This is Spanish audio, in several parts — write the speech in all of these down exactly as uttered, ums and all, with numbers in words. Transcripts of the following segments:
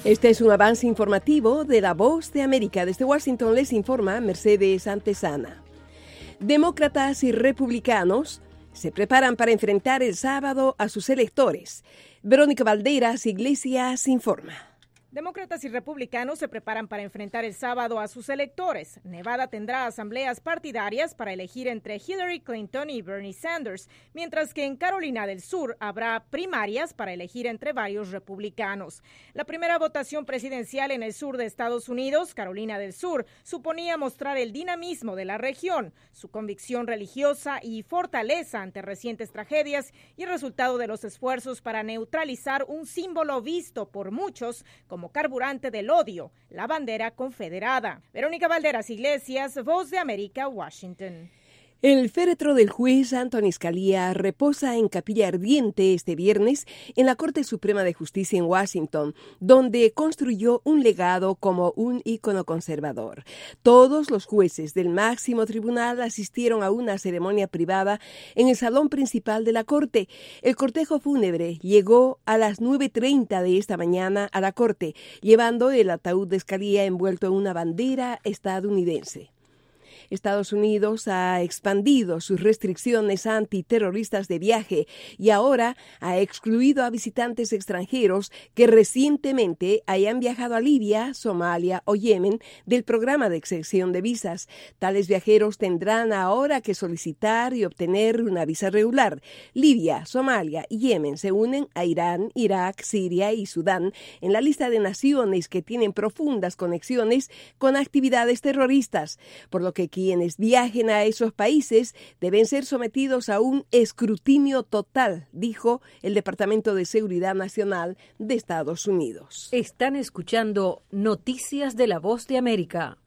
Este es un avance informativo de La Voz de América. Desde Washington les informa Mercedes Antesana. Demócratas y republicanos se preparan para enfrentar el sábado a sus electores. Verónica Valderas Iglesias informa. Demócratas y republicanos se preparan para enfrentar el sábado a sus electores. Nevada tendrá asambleas partidarias para elegir entre Hillary Clinton y Bernie Sanders, mientras que en Carolina del Sur habrá primarias para elegir entre varios republicanos. La primera votación presidencial en el sur de Estados Unidos, Carolina del Sur, suponía mostrar el dinamismo de la región, su convicción religiosa y fortaleza ante recientes tragedias y el resultado de los esfuerzos para neutralizar un símbolo visto por muchos como carburante del odio, la bandera confederada. Verónica Valderas Iglesias, Voz de América, Washington. El féretro del juez Antonin Scalia reposa en capilla ardiente este viernes en la Corte Suprema de Justicia en Washington, donde construyó un legado como un ícono conservador. Todos los jueces del máximo tribunal asistieron a una ceremonia privada en el salón principal de la Corte. El cortejo fúnebre llegó a las nueve treinta de esta mañana a la Corte, llevando el ataúd de Scalia envuelto en una bandera estadounidense. Estados Unidos ha expandido sus restricciones antiterroristas de viaje y ahora ha excluido a visitantes extranjeros que recientemente hayan viajado a Libia, Somalia o Yemen del programa de exención de visas. Tales viajeros tendrán ahora que solicitar y obtener una visa regular. Libia, Somalia y Yemen se unen a Irán, Irak, Siria y Sudán en la lista de naciones que tienen profundas conexiones con actividades terroristas, por lo que quienes viajen a esos países deben ser sometidos a un escrutinio total, dijo el Departamento de Seguridad Nacional de Estados Unidos. Están escuchando Noticias de La Voz de América.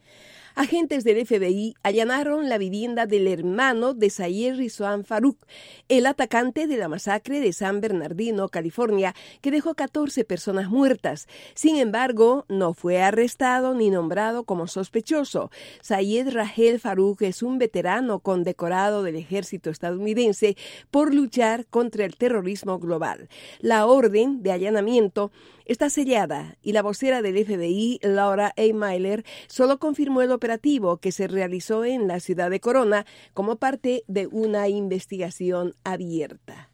Agentes del F B I allanaron la vivienda del hermano de Sayed Rizwan Farook, el atacante de la masacre de San Bernardino, California, que dejó catorce personas muertas. Sin embargo, no fue arrestado ni nombrado como sospechoso. Sayed Rahel Farook es un veterano condecorado del ejército estadounidense por luchar contra el terrorismo global. La orden de allanamiento está sellada y la vocera del F B I, Laura A. Myler, solo confirmó el operativo que se realizó en la ciudad de Corona como parte de una investigación abierta.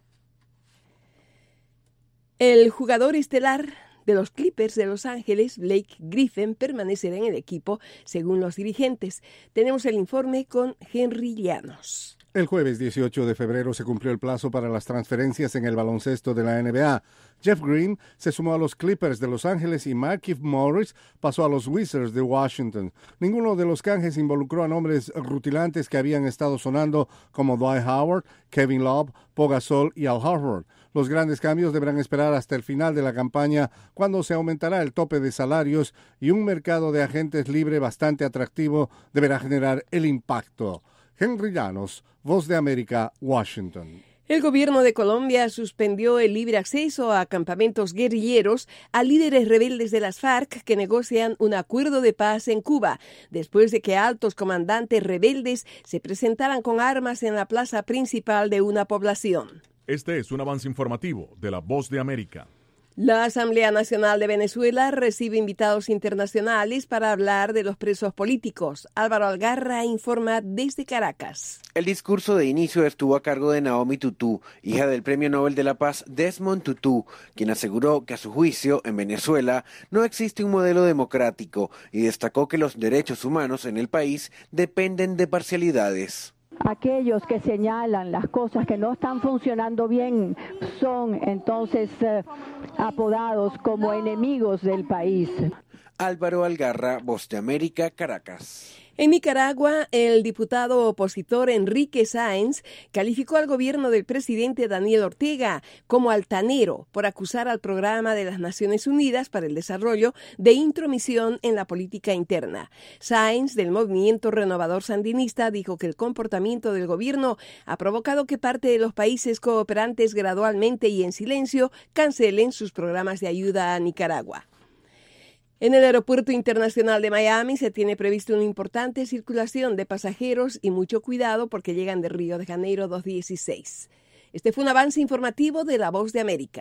El jugador estelar de los Clippers de Los Ángeles, Blake Griffin, permanecerá en el equipo según los dirigentes. Tenemos el informe con Henry Llanos. El jueves dieciocho de febrero se cumplió el plazo para las transferencias en el baloncesto de la N B A. Jeff Green se sumó a los Clippers de Los Ángeles y Markieff Morris pasó a los Wizards de Washington. Ninguno de los canjes involucró a nombres rutilantes que habían estado sonando como Dwight Howard, Kevin Love, Pau Gasol y Al Horford. Los grandes cambios deberán esperar hasta el final de la campaña, cuando se aumentará el tope de salarios y un mercado de agentes libre bastante atractivo deberá generar el impacto. Henry Llanos, Voz de América, Washington. El gobierno de Colombia suspendió el libre acceso a campamentos guerrilleros a líderes rebeldes de las FARC que negocian un acuerdo de paz en Cuba, después de que altos comandantes rebeldes se presentaran con armas en la plaza principal de una población. Este es un avance informativo de La Voz de América. La Asamblea Nacional de Venezuela recibe invitados internacionales para hablar de los presos políticos. Álvaro Algarra informa desde Caracas. El discurso de inicio estuvo a cargo de Naomi Tutú, hija del Premio Nobel de la Paz Desmond Tutu, quien aseguró que a su juicio en Venezuela no existe un modelo democrático y destacó que los derechos humanos en el país dependen de parcialidades. Aquellos que señalan las cosas que no están funcionando bien son entonces eh, apodados como enemigos del país. Álvaro Algarra, Voz de América, Caracas. En Nicaragua, el diputado opositor Enrique Sáenz calificó al gobierno del presidente Daniel Ortega como altanero por acusar al Programa de las Naciones Unidas para el Desarrollo de intromisión en la política interna. Sáenz, del Movimiento Renovador Sandinista, dijo que el comportamiento del gobierno ha provocado que parte de los países cooperantes gradualmente y en silencio cancelen sus programas de ayuda a Nicaragua. En el Aeropuerto Internacional de Miami se tiene previsto una importante circulación de pasajeros y mucho cuidado porque llegan de Río de Janeiro dos dieciséis. Este fue un avance informativo de La Voz de América.